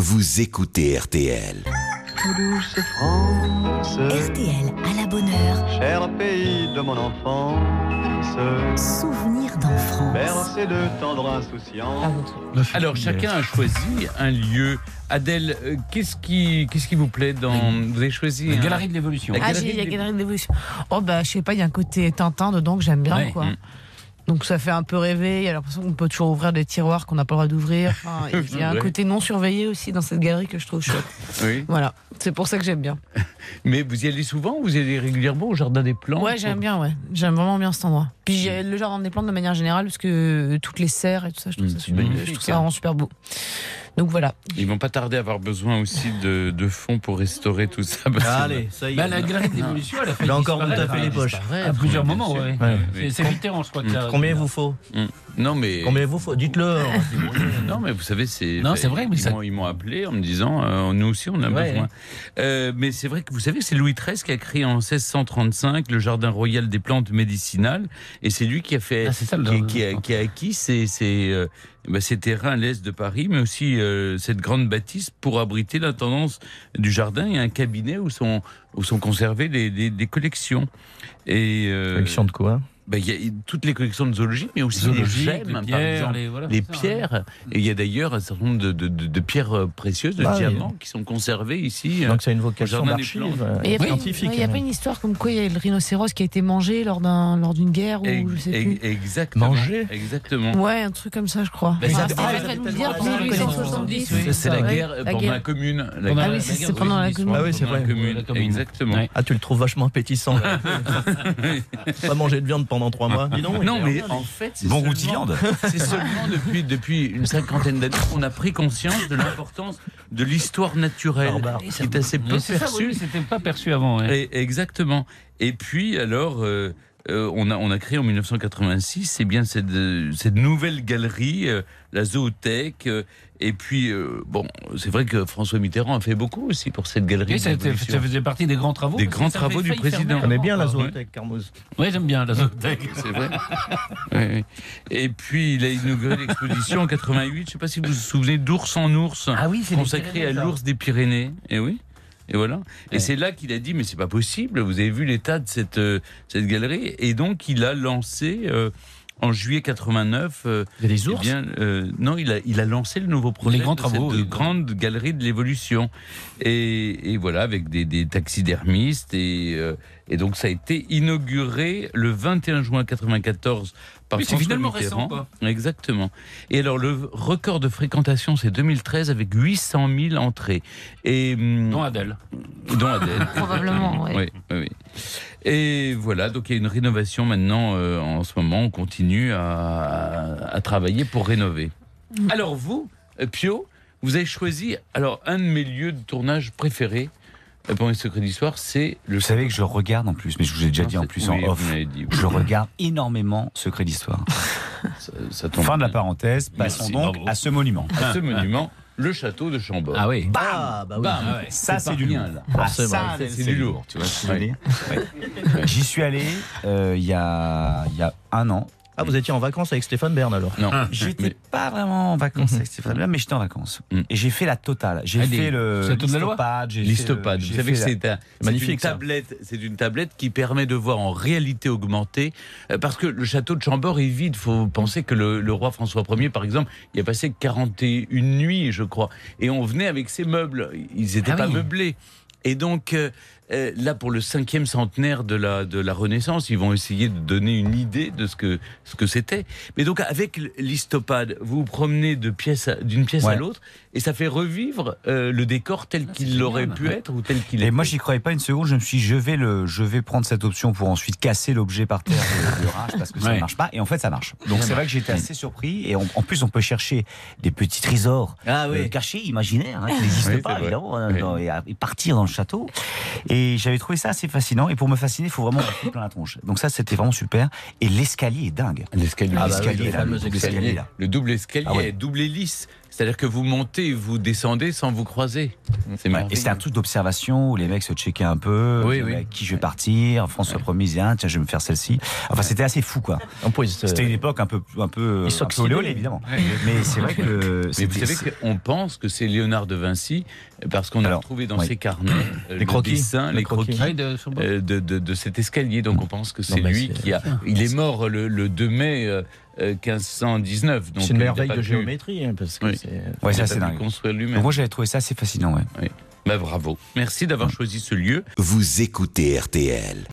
vous écoutez RTL. Douce France, RTL à la bonne heure. cher pays de mon enfance, Souvenir d'enfance. bercé de tendre insouciance. Alors, chacun a choisi un lieu. Adèle, qu'est-ce qui vous plaît dans... Vous avez choisi La Galerie de l'Évolution. La Ah, Galerie j'ai la de Galerie de l'Évolution. Oh, bah, je sais pas, il y a un côté Tintin dedans que j'aime bien, Ouais. quoi. Donc ça fait un peu rêver, il y a l'impression qu'on peut toujours ouvrir des tiroirs qu'on n'a pas le droit d'ouvrir. Enfin, il y a un Ouais. côté non surveillé aussi dans cette galerie que je trouve chouette. Oui. Voilà, c'est pour ça que j'aime bien. Mais vous y allez souvent? Vous y allez régulièrement au Jardin des Plantes? Ouais, j'aime bien, ouais. J'aime vraiment bien cet endroit. Puis j'ai le Jardin des Plantes de manière générale, parce que toutes les serres et tout ça, je trouve ça C'est super, magnifique, je trouve ça hein. vraiment super beau. Donc voilà. Ils vont pas tarder à avoir besoin aussi de fonds pour restaurer tout ça. parce que- Allez, ça y est. Bah, la Galerie de l'Évolution, elle a fait Il a encore disparaître, tout à fait les poches. à plusieurs moments, sûr. ouais. Ouais. C'est Mitterrand, je crois. Combien il vous faut Non, mais... Combien il vous faut Dites-le. Non, mais vous savez, c'est. Non, c'est vrai, mais ça- Ils m'ont appelé en me disant, nous aussi, on a Ouais. besoin. Mais c'est vrai que vous savez que c'est Louis XIII qui a créé en 1635 le Jardin royal des plantes médicinales, et c'est lui qui a fait, Ah, c'est ça, qui a acquis ces terrains à l'est de Paris, mais aussi cette grande bâtisse pour abriter l'intendance du jardin et un cabinet où sont conservées des collections. Et Collection de quoi il y a toutes les collections de zoologie, mais aussi Zoologique, les gemmes, les par pierres, exemple. voilà, Les c'est ça, pierres. Et il y a d'ailleurs un certain nombre de pierres précieuses, de Ah, diamants, qui sont conservées ici. Donc c'est une vocation Jardin des d'archive Plantes. Mais il n'y a, scientifique. pas une histoire comme quoi il y a le rhinocéros qui a été mangé lors d'une guerre ou je sais plus. Exactement. Mangé Exactement. Ouais, un truc comme ça, je crois. Mais ça- C'était ah, fait nous tellement dire la 1870. oui. C'est la Ouais, guerre pendant la commune. Pendant Ah la- oui, c'est guerre pendant la de commune. Ah oui, c'est Pendant la vrai. commune. La commune. Exactement. Ouais. Ah, tu le trouves vachement appétissant. Pas manger de viande pendant 3 mois. Dis donc. Non, mais en fait, c'est Bon seulement- goût de viande. C'est seulement depuis une cinquantaine d'années qu'on a pris conscience de l'importance de l'histoire naturelle, Barbare. qui est assez peu Mais c'est ça, perçue. oui, c'était pas perçu avant. Ouais. Exactement. Et puis, alors, on a créé en 1986, c'est bien cette nouvelle galerie, la Zoothèque. Et puis, c'est vrai que François Mitterrand a fait beaucoup aussi pour cette galerie. Et ça d'évolution. faisait partie des grands travaux. Des parce que grands ça travaux avait du failli président. fermer On connaît bien la avant, quoi. zoothèque, Carmouze. Oui, j'aime bien la Zoothèque. C'est vrai. Oui. Et puis, il a inauguré l'exposition en 88. Je ne sais pas si vous vous souvenez d'Ours en ours, Ah oui, c'est consacré à l'ours des Pyrénées. Et oui. Et voilà. Et Ouais. c'est là qu'il a dit, mais c'est pas possible. Vous avez vu l'état de cette galerie. Et donc, il a lancé en juillet 89. Il y a des ours Non, il a lancé le nouveau projet Les grands de travaux, cette oui. grande galerie de l'évolution. Et voilà, avec des taxidermistes. Et donc, ça a été inauguré le 21 juin 94 par Oui, c'est François finalement Mitterrand. récent, Exactement. Et alors, le record de fréquentation, c'est 2013 avec 800 000 entrées. Et, Dont Adèle. dont Adèle. Probablement, ouais. Oui. Et voilà, donc il y a une rénovation maintenant en ce moment. On continue à travailler pour rénover. Alors vous, Pio, vous avez choisi un de mes lieux de tournage préférés pour les secrets d'histoire, c'est le... Vous savez que je regarde en plus, mais je vous ai déjà dit en plus en Oui, off. vous m'avez dit, oui. Je regarde énormément Secret d'Histoire. Ça tombe Fin de la bien. parenthèse, passons Merci, donc bravo. à ce monument. À ce monument, le château de Chambord. Ah oui. Ah, bah oui. Bam. Ça, c'est pas du rien, lourd. là. Ah, C'est ça, vrai, c'est du lourd. Tu vois ce que je veux Ouais. dire Ouais. J'y suis allé il y a 1 an. Ah, vous étiez en vacances avec Stéphane Bern alors Non, J'étais pas vraiment en vacances avec Stéphane Bern, mais j'étais en vacances. Mhm. Et j'ai fait la totale. J'ai Allez, fait le Château de la Loi l'Histopade. j'ai fait l'histopade. le- Vous j'ai savez que fait la- c'est magnifique, une ça. tablette. C'est une tablette qui permet de voir en réalité augmentée, parce que le château de Chambord est vide. Il faut penser que le roi François Ier, par exemple, il a passé 41 nuits, je crois, et on venait avec ses meubles. Ils n'étaient Ah pas oui. meublés. Et donc là, pour le 5e centenaire de la Renaissance, ils vont essayer de donner une idée de ce que c'était. Mais donc avec l'histopade, vous vous promenez d'une pièce à Ouais. l'autre, et ça fait revivre le décor tel qu'il génial. aurait pu être ou tel qu'il est. Et moi, j'y croyais pas une seconde. Je me suis dit, je vais prendre cette option pour ensuite casser l'objet par terre de rage parce que ça ne Ouais. marche pas. Et en fait, ça marche. Donc, c'est vrai que j'étais assez surpris. Et en plus, on peut chercher des petits trésors cachés, imaginaires, qui n'existent Oui, pas, c'est vrai. évidemment, Oui. et partir dans le château. Et j'avais trouvé ça assez fascinant. Et pour me fasciner, il faut vraiment avoir plein la tronche. Donc ça, c'était vraiment super. Et l'escalier est dingue. L'escalier, Ah bah oui, l'escalier, le là, fameux le double escalier. escalier, là. le double escalier, Ah ouais. double hélice. C'est-à-dire que vous montez et vous descendez sans vous croiser. C'est Ouais, merveilleux. et c'était un truc d'observation où les mecs se checkaient un peu, Oui, disaient, oui. avec qui je vais partir, François Ier disait, tiens, je vais me faire celle-ci. Enfin, c'était assez fou, quoi. En plus, C'était une époque un peu olé olé, évidemment. Mais c'est vrai que... Mais vous savez qu'on pense que c'est Léonard de Vinci, parce qu'on a Alors, retrouvé dans oui. ses carnets Les croquis. les croquis Ah, de Sorbonne. de cet escalier. Donc on pense que c'est mais lui c'est- qui a... Il est mort le 2 mai 1519. Donc c'est une il n'a merveille pas de pu- géométrie, hein, parce que Oui. c'est... Ouais, il ça n'a c'est pas pu dingue. construire Donc lui-même. moi, j'avais trouvé ça assez fascinant, ouais. Bah, bravo. Merci d'avoir choisi ce lieu. Vous écoutez RTL.